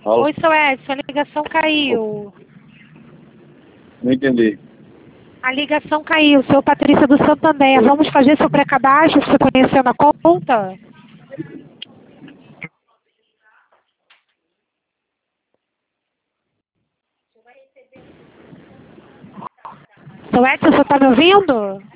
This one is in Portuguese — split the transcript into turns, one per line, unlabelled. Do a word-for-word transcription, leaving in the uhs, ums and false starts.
Alô?
Oi, seu Edson, a ligação caiu.
Não entendi.
A ligação caiu, seu Patrícia do Santander. Vamos fazer seu pré-cadastro, você conhecendo a conta? Seu Edson, você está me ouvindo?